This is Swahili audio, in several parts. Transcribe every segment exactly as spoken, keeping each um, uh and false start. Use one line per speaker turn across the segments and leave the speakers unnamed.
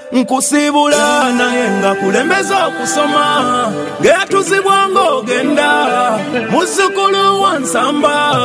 nkusibula naye nga kulembeza okusoma getuzibwanga ogenda muzzukulu wa Nsamba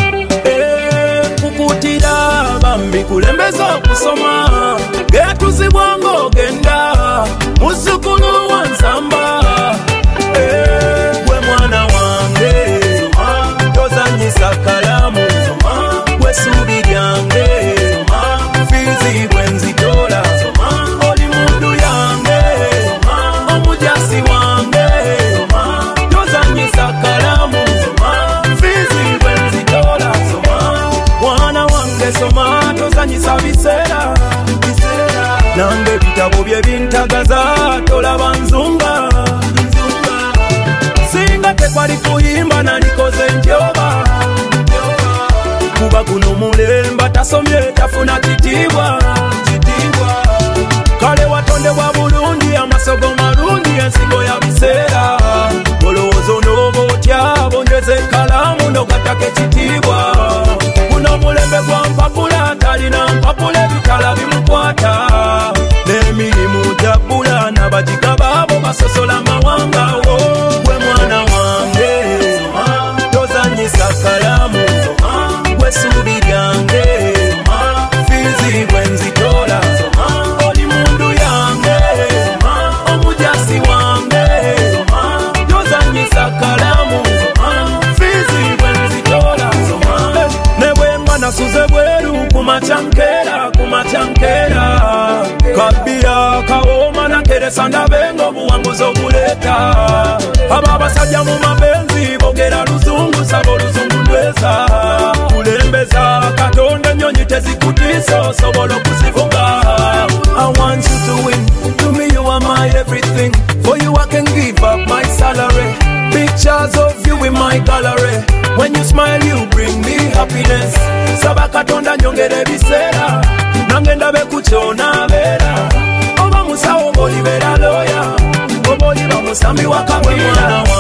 kukutira bambi kulembeza okusoma getuzibwanga ogenda muzzukulu wa Nsamba gwe mwana wange tozanyisa kalamu gwe ssuubi lyange fiizi bwe nzitola oli mundu yange omujasi wange tozanyisa kalamu fiizi bwe nzitola mwana wange soma tozanyisa biseera nange ebitabo bye bintagaza tolaba nzunga singa tekwali kuyimba nalikoze njoba kuba guno mulemba tasomye tafuna kitiibwa kale watondebwa bulungi amasogo malungi ensingo ya biseera olowooza onooba otya bongeze kalamu nogatako ekitiibwa guno mulembe gwa mpapula talina mpapula ebitala bimukwata n'emirimu jabbula n'abagigaba abo basosola amawanga gwe mwana wange tozanyisa kalamu gwe ssuubi lyange fiizi bwe nzitola oli mundu yange omujasi wange tozanyisa kalamu fiizi bwe nzitola ne bwe mba nasuze bweru kumacankera kumacankera kabbira kawooma nakeresa ndabenga obuwanguzi obuleeta abo abasajja mu mapenzi bogera luzungu saba oluzungu ndweza kulembeza katonda ennyonyi tezikutiisa osobola okuzivuga I want you to win, to me you are my everything, for you I can give up my salary, pictures of you in my gallery, when you smile you bring me happiness, saba katonda nyongera ebiseera nange ndabe kukyona beera oba musawo oba olibera looya oba oliba musambi wa kabira